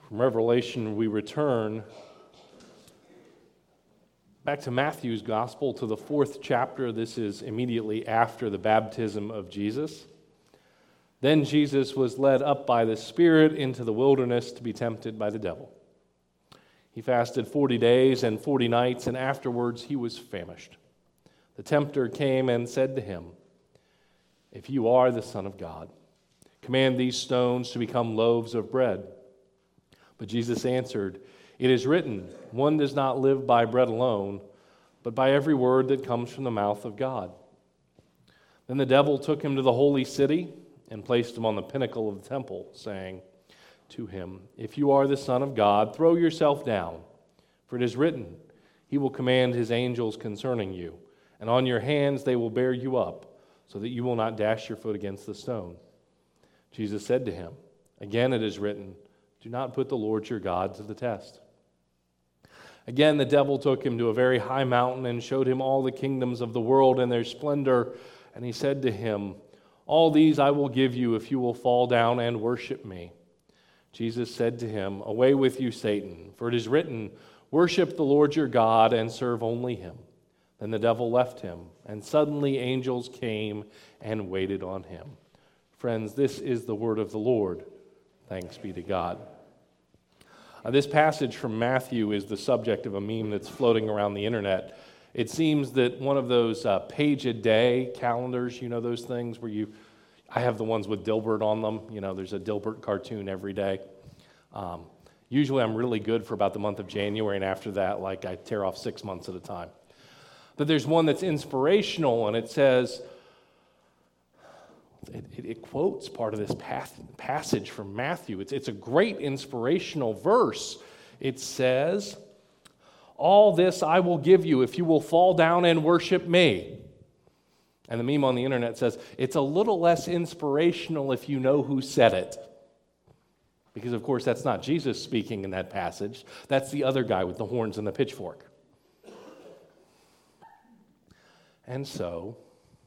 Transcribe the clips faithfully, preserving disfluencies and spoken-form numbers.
From Revelation, we return back to Matthew's Gospel, to the fourth chapter. This is immediately after the baptism of Jesus. Then Jesus was led up by the Spirit into the wilderness to be tempted by the devil. He fasted forty days and forty nights, and afterwards he was famished. The tempter came and said to him, "If you are the Son of God, command these stones to become loaves of bread." But Jesus answered, "It is written, one does not live by bread alone, but by every word that comes from the mouth of God." Then the devil took him to the holy city and placed him on the pinnacle of the temple, saying to him, "If you are the Son of God, throw yourself down, for it is written, he will command his angels concerning you, and on your hands they will bear you up, so that you will not dash your foot against the stone." Jesus said to him, "Again it is written, do not put the Lord your God to the test." Again the devil took him to a very high mountain and showed him all the kingdoms of the world and their splendor, and he said to him, "All these I will give you if you will fall down and worship me." Jesus said to him, "Away with you, Satan, for it is written, worship the Lord your God and serve only him." Then the devil left him, and suddenly angels came and waited on him. Friends, this is the word of the Lord. Thanks be to God. Uh, this passage from Matthew is the subject of a meme that's floating around the internet. It seems that one of those uh, page-a-day calendars, you know those things where you, I have the ones with Dilbert on them. You know, there's a Dilbert cartoon every day. Um, usually I'm really good for about the month of January, and after that, like I tear off six months at a time. But there's one that's inspirational, and it says, It, it, it quotes part of this path, passage from Matthew. It's, it's a great inspirational verse. It says, "All this I will give you if you will fall down and worship me." And the meme on the internet says, it's a little less inspirational if you know who said it. Because, of course, that's not Jesus speaking in that passage. That's the other guy with the horns and the pitchfork. And so,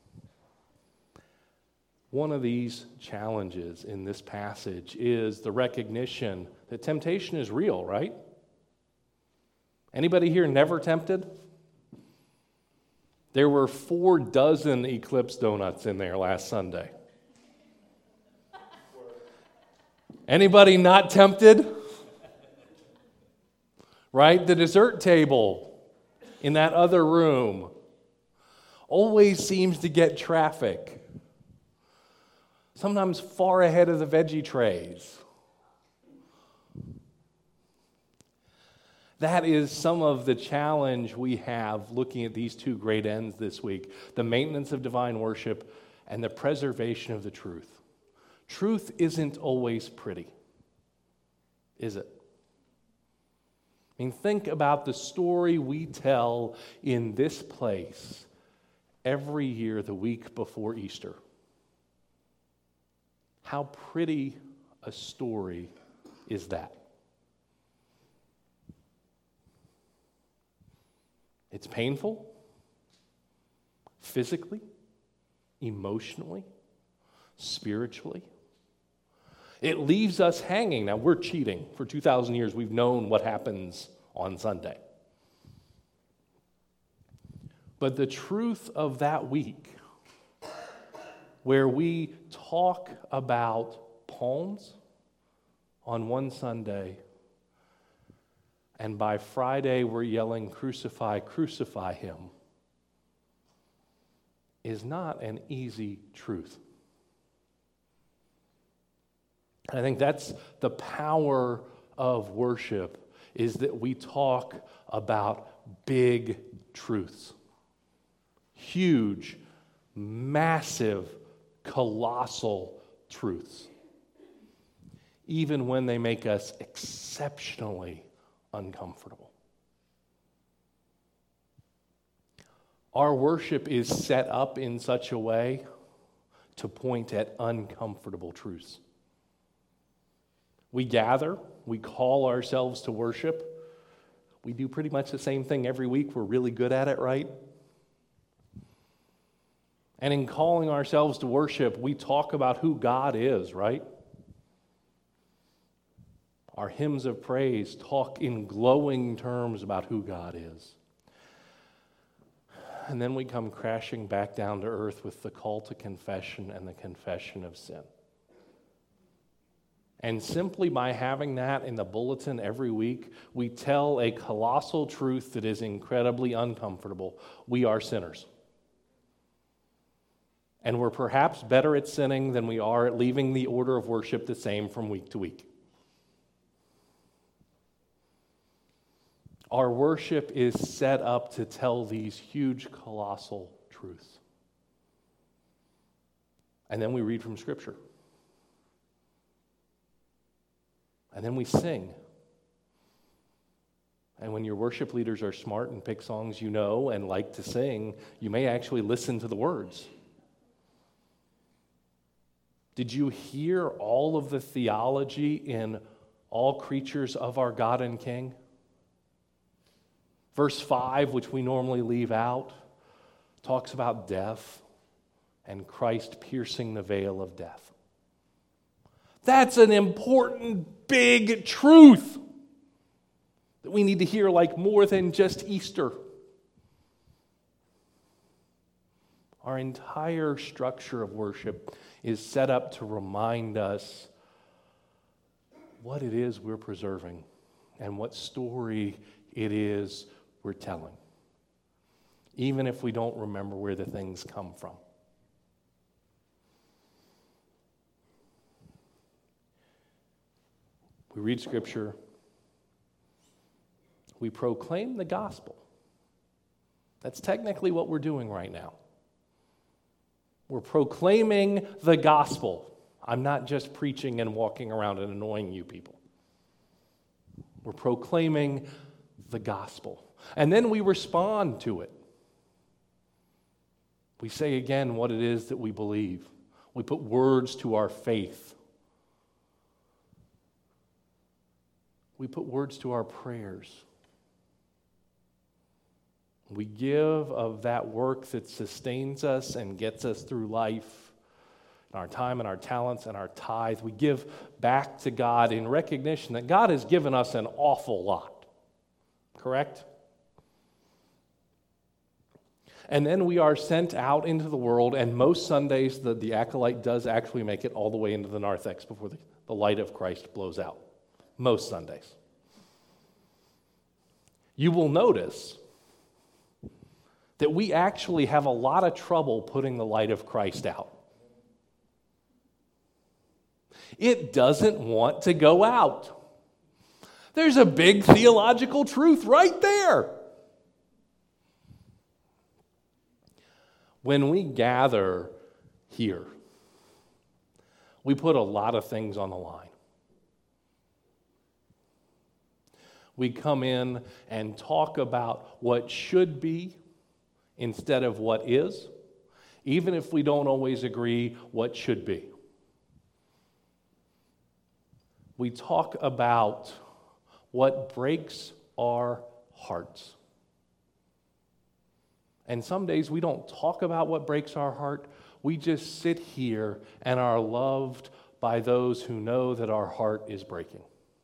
one of these challenges in this passage is the recognition that temptation is real, right? Anybody here never tempted? There were four dozen Eclipse donuts in there last Sunday. Anybody not tempted? Right? The dessert table in that other room always seems to get traffic. Sometimes far ahead of the veggie trays. That is some of the challenge we have looking at these two great ends this week: the maintenance of divine worship and the preservation of the truth. Truth isn't always pretty, is it? I mean, think about the story we tell in this place every year the week before Easter. How pretty a story is that? It's painful, physically, emotionally, spiritually. It leaves us hanging. Now, we're cheating. For two thousand years, we've known what happens on Sunday. But the truth of that week, where we talk about palms on one Sunday, and by Friday we're yelling, "Crucify, crucify him," is not an easy truth. I think that's the power of worship, is that we talk about big truths. Huge, massive, colossal truths, even when they make us exceptionally uncomfortable. Our worship is set up in such a way to point at uncomfortable truths. We gather, we call ourselves to worship. We do pretty much the same thing every week. We're really good at it, right? And in calling ourselves to worship, we talk about who God is, right? Our hymns of praise talk in glowing terms about who God is. And then we come crashing back down to earth with the call to confession and the confession of sin. And simply by having that in the bulletin every week, we tell a colossal truth that is incredibly uncomfortable. We are sinners. And we're perhaps better at sinning than we are at leaving the order of worship the same from week to week. Our worship is set up to tell these huge, colossal truths. And then we read from Scripture. And then we sing. And when your worship leaders are smart and pick songs you know and like to sing, you may actually listen to the words. Did you hear all of the theology in All Creatures of Our God and King? Verse five, which we normally leave out, talks about death and Christ piercing the veil of death. That's an important, big truth that we need to hear like more than just Easter. Our entire structure of worship is set up to remind us what it is we're preserving and what story it is we're telling, even if we don't remember where the things come from. We read Scripture. We proclaim the gospel. That's technically what we're doing right now. We're proclaiming the gospel. I'm not just preaching and walking around and annoying you people. We're proclaiming the gospel. And then we respond to it. We say again what it is that we believe. We put words to our faith. We put words to our prayers. We give of that work that sustains us and gets us through life, and our time and our talents and our tithe. We give back to God in recognition that God has given us an awful lot. Correct? And then we are sent out into the world, and most Sundays the, the acolyte does actually make it all the way into the narthex before the, the light of Christ blows out. Most Sundays. You will notice that we actually have a lot of trouble putting the light of Christ out. It doesn't want to go out. There's a big theological truth right there. When we gather here, we put a lot of things on the line. We come in and talk about what should be instead of what is, even if we don't always agree what should be. We talk about what breaks our hearts. And some days we don't talk about what breaks our heart. We just sit here and are loved by those who know that our heart is breaking.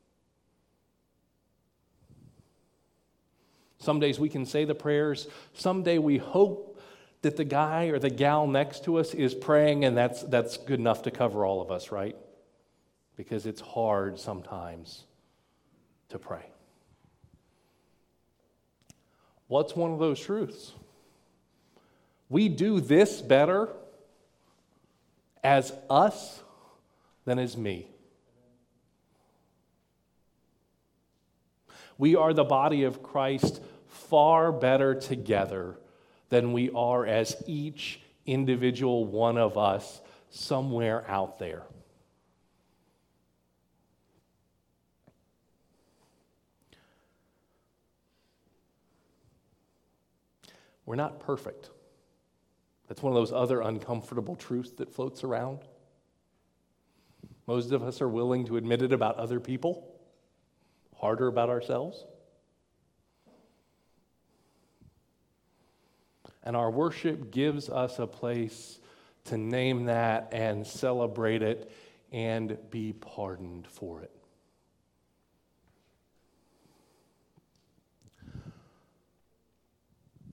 Some days we can say the prayers. Someday we hope that the guy or the gal next to us is praying, and that's, that's good enough to cover all of us, right? Because it's hard sometimes to pray. What's one of those truths? We do this better as us than as me. We are the body of Christ far better together than we are as each individual one of us somewhere out there. We're not perfect. That's one of those other uncomfortable truths that floats around. Most of us are willing to admit it about other people, harder about ourselves. And our worship gives us a place to name that and celebrate it and be pardoned for it.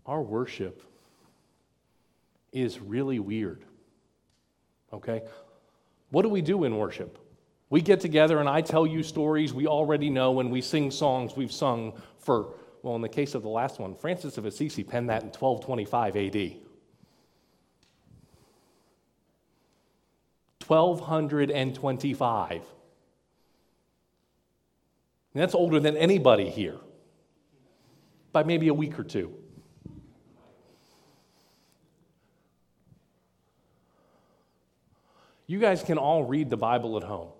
our worship is really weird. Okay? What do we do in worship? We get together and I tell you stories we already know and we sing songs we've sung for, well, in the case of the last one, Francis of Assisi penned that in twelve twenty-five A D. twelve twenty-five. And that's older than anybody here, by maybe a week or two. You guys can all read the Bible at home,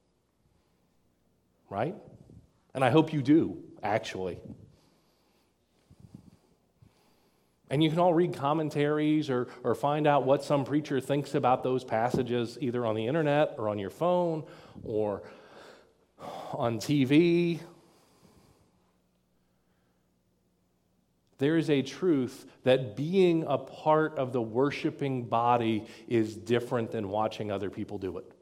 right? And I hope you do, actually. And you can all read commentaries or, or find out what some preacher thinks about those passages either on the internet or on your phone or on T V. There is a truth that being a part of the worshiping body is different than watching other people do it.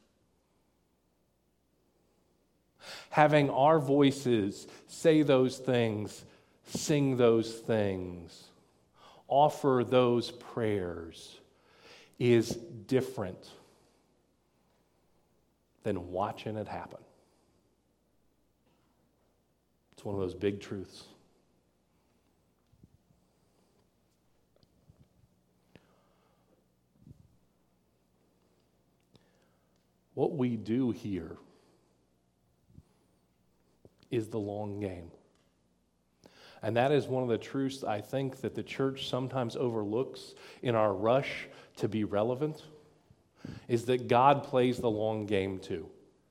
Having our voices say those things, sing those things, offer those prayers is different than watching it happen. It's one of those big truths. What we do here is the long game. And that is one of the truths I think that the church sometimes overlooks in our rush to be relevant, is that God plays the long game too.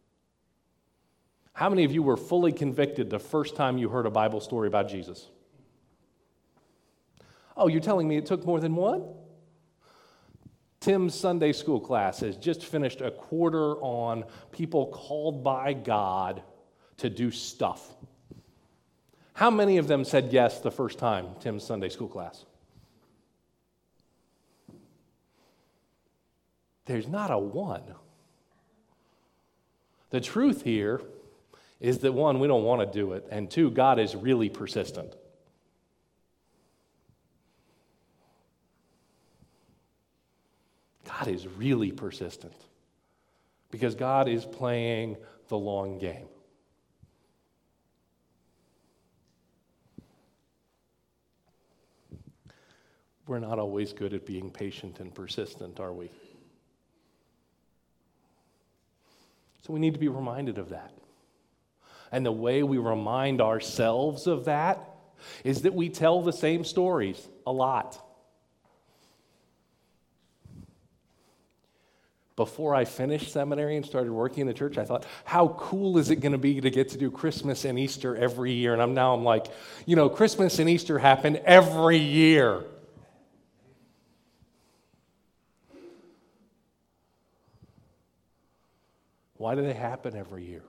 How many of you were fully convicted the first time you heard a Bible story about Jesus? Oh, you're telling me it took more than one? Tim's Sunday school class has just finished a quarter on people called by God to do stuff. How many of them said yes the first time, Tim's Sunday school class? There's not a one. The truth here is that one, we don't want to do it, and two, God is really persistent. God is really persistent because God is playing the long game. We're not always good at being patient and persistent, are we? So we need to be reminded of that. And the way we remind ourselves of that is that we tell the same stories a lot. Before I finished seminary and started working in the church, I thought, how cool is it going to be to get to do Christmas and Easter every year? And I'm now I'm like, you know, Christmas and Easter happen every year. Why do they happen every year?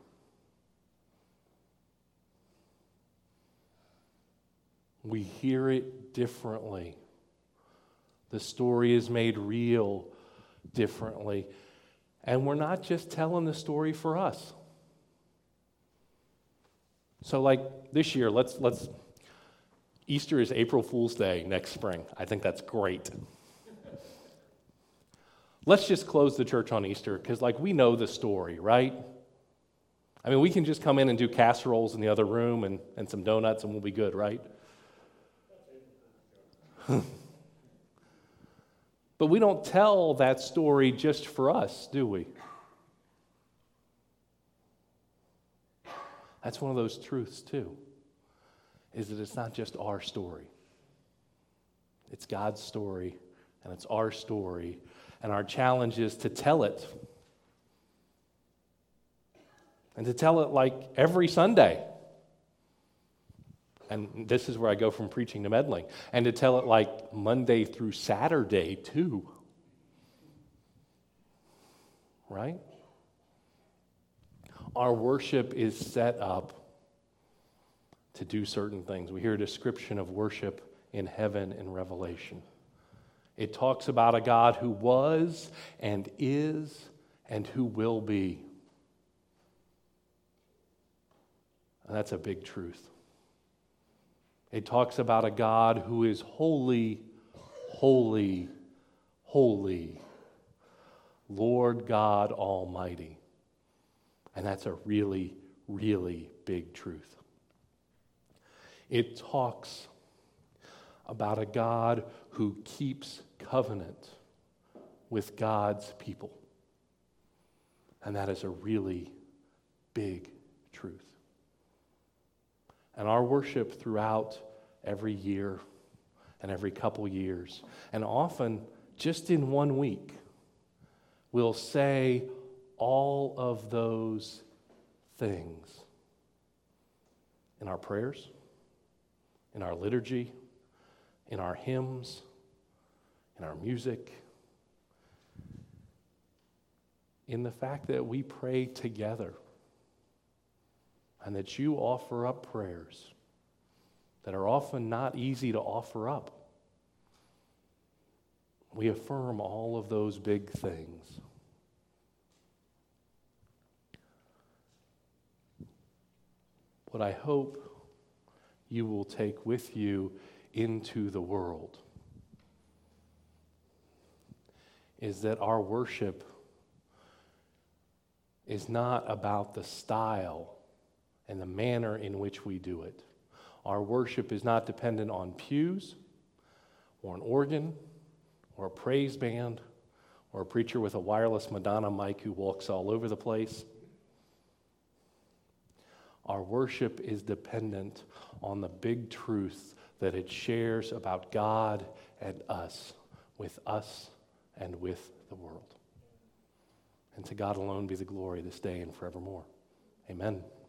We hear it differently. The story is made real differently. And we're not just telling the story for us. So like this year, let's let's Easter is April Fool's Day next spring. I think that's great. Let's just close the church on Easter because like we know the story, right? I mean, we can just come in and do casseroles in the other room and, and some donuts and we'll be good, right? But we don't tell that story just for us, do we? That's one of those truths, too, is that it's not just our story. It's God's story, and it's our story, and our challenge is to tell it. And to tell it like every Sunday. And this is where I go from preaching to meddling. And to tell it like Monday through Saturday, too. Right? Our worship is set up to do certain things. We hear a description of worship in heaven in Revelation. It talks about a God who was and is and who will be. And that's a big truth. It talks about a God who is holy, holy, holy, Lord God Almighty. And that's a really, really big truth. It talks about a God who keeps covenant with God's people. And that is a really big truth. And our worship throughout every year and every couple years, and often just in one week, will say all of those things in our prayers, in our liturgy, in our hymns, in our music, in the fact that we pray together and that you offer up prayers that are often not easy to offer up. We affirm all of those big things. What I hope you will take with you into the world is that our worship is not about the style and the manner in which we do it. Our worship is not dependent on pews or an organ or a praise band or a preacher with a wireless Madonna mic who walks all over the place. Our worship is dependent on the big truth that it shares about God and us, with us and with the world. And to God alone be the glory this day and forevermore. Amen.